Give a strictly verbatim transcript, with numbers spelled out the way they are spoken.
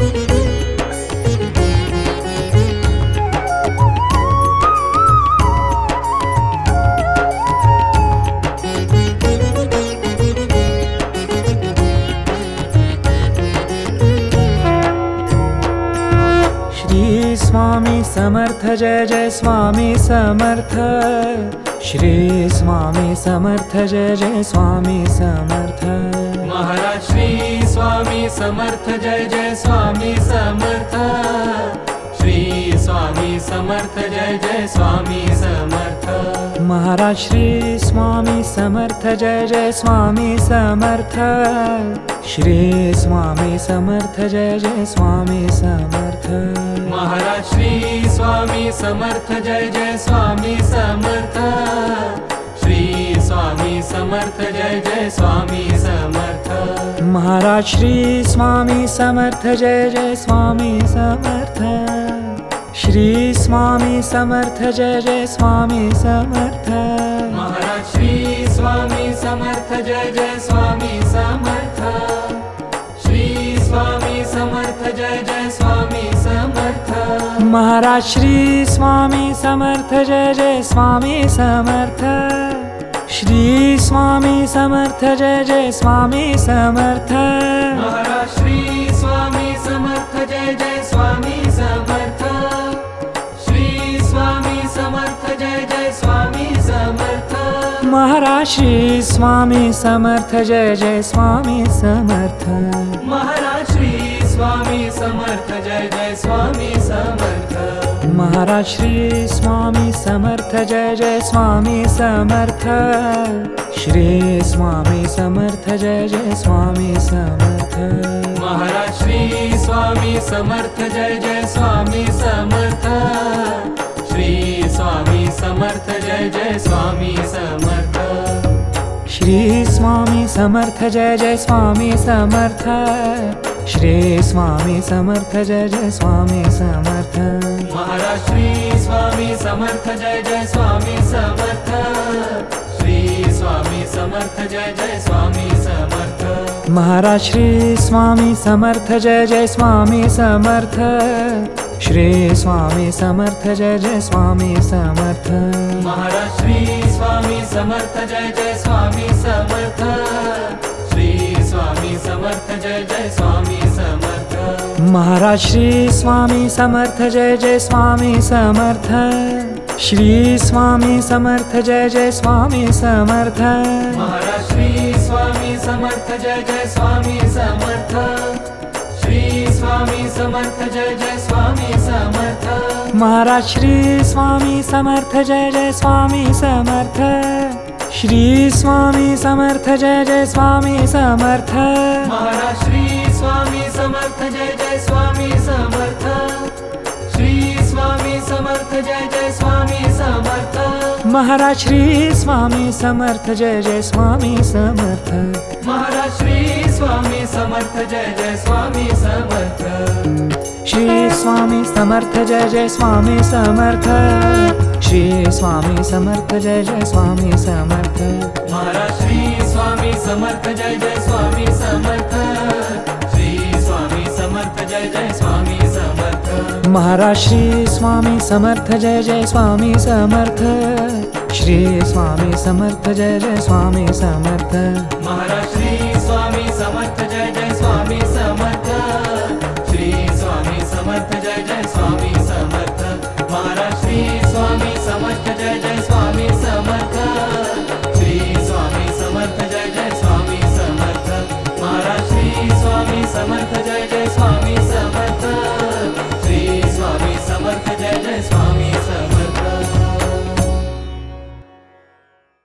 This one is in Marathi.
श्री स्वामी समर्थ जय जय स्वामी समर्थ। श्री स्वामी समर्थ जय जय स्वामी समर्थ। महाराज श्री स्वामी समर्थ जय जय स्वामी समर्थ। श्री स्वामी समर्थ जय जय स्वामी समर्थ। महाराज श्री स्वामी समर्थ जय जय स्वामी समर्थ। श्री स्वामी समर्थ जय जय स्वामी समर्थ। महाराज श्री स्वामी समर्थ जय जय स्वामी समर्थ। श्री स्वामी समर्थ जय जय स्वामी समर्थ। महाराज श्री स्वामी समर्थ जय जय स्वामी समर्थ। श्री स्वामी समर्थ जय जय स्वामी समर्थ। महाराज श्री स्वामी समर्थ जय जय स्वामी समर्थ। श्री स्वामी समर्थ जय जय स्वामी समर्थ। महाराज श्री स्वामी समर्थ जय जय स्वामी समर्थ। श्री स्वामी समर्थ जय जय स्वामी समर्थ। महाराज श्री स्वामी समर्थ जय जय स्वामी समर्थ। श्री स्वामी समर्थ जय जय स्वामी समर्थ। महाराज श्री स्वामी समर्थ जय जय स्वामी समर्थ। महाराज श्री स्वामी समर्थ जय जय स्वामी समर्थ। महाराज श्री स्वामी समर्थ जय जय स्वामी समर्थ। श्री स्वामी समर्थ जय जय स्वामी समर्थ। महाराज श्री स्वामी समर्थ जय जय स्वामी समर्थ। श्री स्वामी समर्थ जय जय स्वामी समर्थ। श्री स्वामी समर्थ जय जय स्वामी समर्थ। श्री स्वामी समर्थ जय जय स्वामी समर्थ। महाराज श्री स्वामी समर्थ जय जय स्वामी समर्थ। श्री स्वामी समर्थ जय जय स्वामी समर्थ। महाराज श्री स्वामी समर्थ जय जय स्वामी समर्थ। श्री स्वामी समर्थ जय जय स्वामी समर्थ। महाराज श्री स्वामी समर्थ जय जय स्वामी समर्थ। श्री स्वामी समर्थ जय जय स्वामी समर्थ। महाराज श्री स्वामी समर्थ जय जय स्वामी समर्थ। श्री स्वामी समर्थ जय जय स्वामी समर्थ। महाराज श्री स्वामी समर्थ जय जय स्वामी समर्थ। श्री स्वामी समर्थ जय जय स्वामी समर्थ। महाराज श्री स्वामी समर्थ जय जय स्वामी समर्थ। श्री स्वामी समर्थ जय जय स्वामी समर्थ। महाराज श्री स्वामी समर्थ जय जय स्वामी समर्थ। श्री स्वामी समर्थ जय जय स्वामी समर्थ। महाराज श्री स्वामी समर्थ जय जय स्वामी समर्थ। महाराज श्री स्वामी समर्थ जय जय स्वामी समर्थ। श्री स्वामी समर्थ जय जय स्वामी समर्थ। श्री स्वामी समर्थ जय जय स्वामी समर्थ। महाराज श्री स्वामी समर्थ जय जय स्वामी समर्थ। श्री स्वामी समर्थ जय जय स्वामी समर्थ। महाराज श्री स्वामी समर्थ जय जय स्वामी समर्थ। श्री स्वामी समर्थ जय जय स्वामी समर्थ। महाराज श्री स्वामी समर्थ जय जय स्वामी समर्थ। श्री स्वामी समर्थ जय जय स्वामी समर्थ। महाराज श्री स्वामी समर्थ जय जय